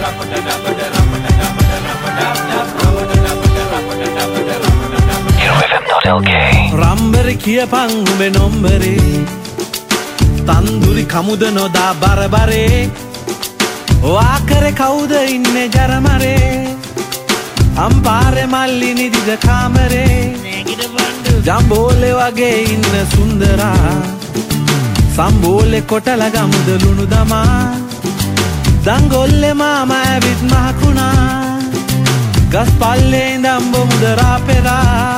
රම්බරි කියපං උඹේ නොම්බරේ තන්දුරි කමුද නොදා බරබරේ වාකරේ කවුද ඉන්නේ ජරමරේ අම්පාරේ මල්ලි නිදිද කාමරේ ජම්බෝලේ වගේ ඉන්න සුන්දරා සම්බෝලේ කොටල ගමුද ලුණු දමා දංගොල්ලේ මාමා ඇවිත් මහකුණා ගස් පල්ලේ ඉඳන් බොමුදරා පෙරා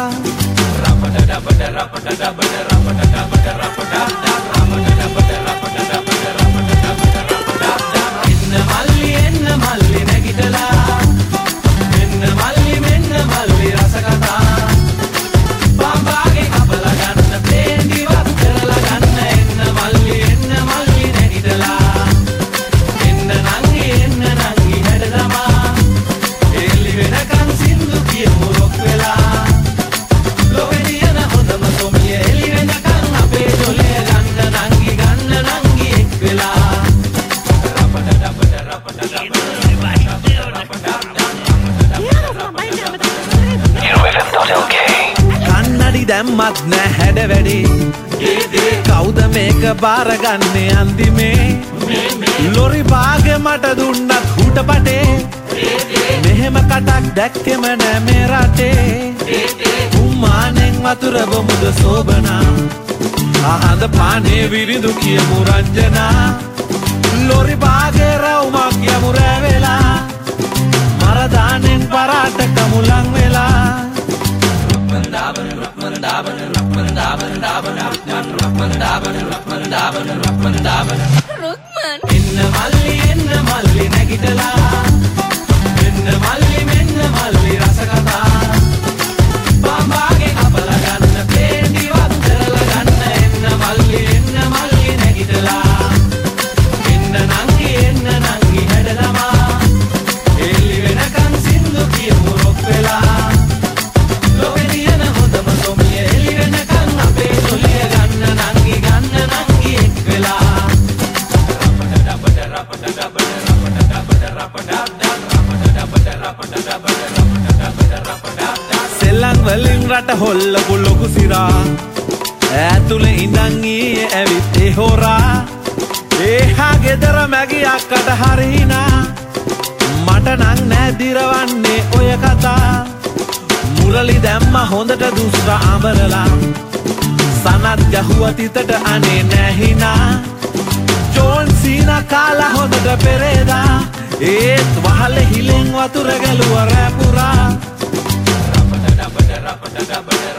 දැම්මත් නෑ හැඩ වැඩි කවුද මේක බාරගන්නේ අන්තිමේ ලොරි බාගෙ මට දුන්නත් හුට පටේ මෙහෙම කටක් දැක්කෙම නෑ මේ රටේ උම්මානෙන් වතුර බොමුද සෝබනා අහඳ පානේ විරිඳු කියමු රංජනා ලොරි බාගේ රවුමක් යමු රැවෙලා මරදානෙන් පරාට කමුලන් වෙලා එන්න මල්ලි නැගිටලා මෙන්න මල්ලි රස කතා බාම්බාගේ කපල ගන්න පේන්ටි වත් කරලා ගන්න එන්න මල්ලි නැගිටලා එන්න නංගි හැඩ ළමා එල්ලි වෙනකන් සින්දු කියමු රොක් වෙලා සෙල්ලම් වලින් රට හොල්ලපු ලොකු සිරා ඈතුලේ ඉඳන් ඊයේ ඇවිත් ඒ හොරා ඒහා ගෙදර මැගියක්කට හරිනා මට නං නෑ දිරවන්නේ ඔය කතා මුරලි දැම්ම හොඳට දුස්ර අඹරලා සනත් ගැහුව තිතට අනේ නැහිනා ජෝන් සීනා කාලා හොඳට පෙරේදා ඒත් වහලේ හිලෙන් වතුර ගැලුව රැපුරා